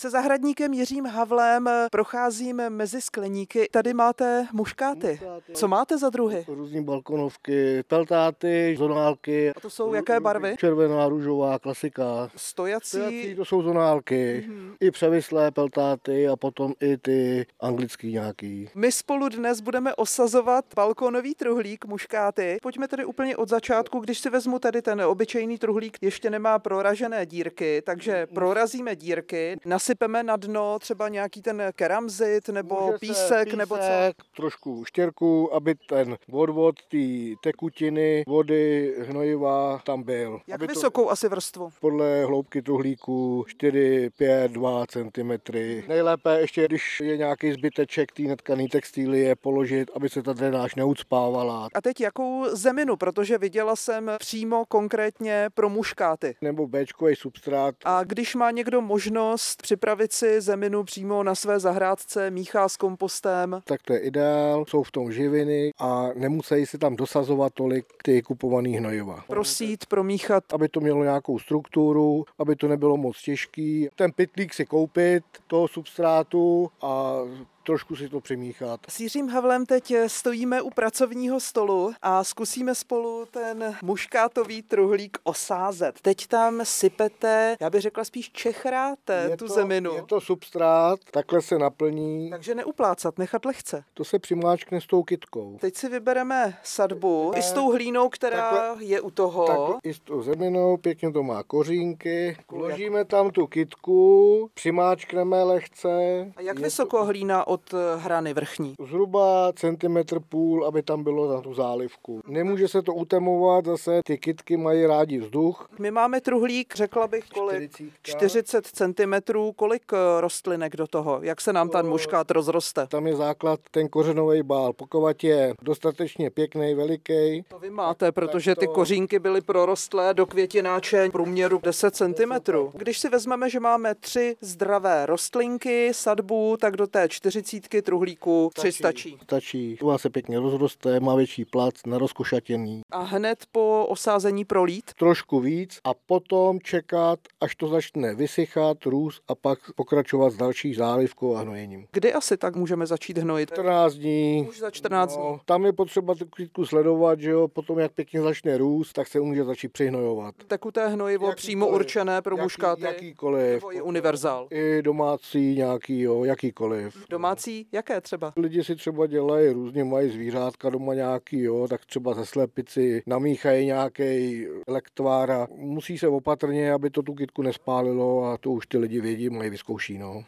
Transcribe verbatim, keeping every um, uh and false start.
Se zahradníkem Jiřím Havlem procházím mezi skleníky. Tady máte muškáty. Co máte za druhy? Různý balkonovky, peltáty, zonálky. A to jsou jaké barvy? Červená, růžová, klasika. Stojací. Stojací to jsou zonálky. Mm-hmm. I převislé peltáty a potom i ty anglický nějaký. My spolu dnes budeme osazovat balkonový truhlík muškáty. Pojďme tedy úplně od začátku, když si vezmu tady ten obyčejný truhlík, ještě nemá proražené dírky, takže prorazíme dírky, nasypeme na dno třeba nějaký ten keramzit nebo Může písek, písek nebo co? Trošku štěrku, aby ten odvod té tekutiny, vody, hnojiva tam byl. Jak aby vysokou to, asi vrstvu? podle hloubky truhlíku čtyři, pět, dva centimetry. Nejlépe ještě, když je nějaký zbyteček té netkaný textilie, položit, aby se ta drenáž neucpávala. A teď jakou zeminu, protože viděla jsem přímo konkrétně pro muškáty. Nebo béčkový substrát. A když má někdo možnost připravit si zeminu přímo na své zahrádce, míchá s kompostem? Tak to je ideál, jsou v tom živiny a nemusí si tam dosazovat tolik ty kupovaný hnojiva. Prosít, promíchat. Aby to mělo nějakou strukturu, aby to nebylo moc těžký. Ten pytlík si koupit, toho substrátu a trošku si to přimíchat. S Jiřím Havlem teď stojíme u pracovního stolu a zkusíme spolu ten muškátový truhlík osázet. Teď tam sypete, já bych řekla spíš čechráte je tu to, zeminu. Je to substrát, takhle se naplní. Takže neuplácat, nechat lehce. To se přimáčkne s tou kytkou. Teď si vybereme sadbu i s tou hlínou, která takhle, je u toho. Tak i s tou zeminou, pěkně to má kořínky. Vložíme tam tu kytku, přimáčkneme lehce. A jak vysoko to... hlína od hrany vrchní? Zhruba centimetr půl, aby tam bylo na tu zálivku. Nemůže se to utemovat, zase ty kytky mají rádi vzduch. My máme truhlík, řekla bych kolik? čtyřicet centimetrů. Kolik rostlinek do toho? Jak se nám ten muškát rozroste? Tam je základ ten kořenový bál. Pokud je dostatečně pěkný, veliký. To vy máte, protože ty kořínky byly prorostlé do květináče průměru deset centimetrů. Když si vezmeme, že máme tři zdravé rostlinky, sadbu, tak do té čtyřicítky truhlíku tři stačí. Stačí. U vás se pěkně rozroste, má větší plac, na rozkošatění. A hned po osázení prolít? Trošku víc a potom čekat, až to začne vysychat, růst a pak pokračovat s další zálivkou a hnojením. Kdy asi tak můžeme začít hnojit? čtrnáct dní. Už za čtrnáct no, dní. Tam je potřeba tu kytku sledovat, že jo, potom jak pěkně začne růst, tak se může začít přihnojovat. Tekuté hnojivo jakýkoliv, přímo určené pro jaký, muškáty? Jakýkoliv. Nebo je univerzál? I domácí nějaký, jo, jakýkoliv. Domácí? Jaké třeba? Lidi si třeba dělají různě, mají zvířátka doma nějaký, jo, tak třeba ze slepici namíchají nějaký lektvára. Musí se opatrně, aby to tu kytku nespálilo a to už ty lidi vědí, mají vyzkouší, no.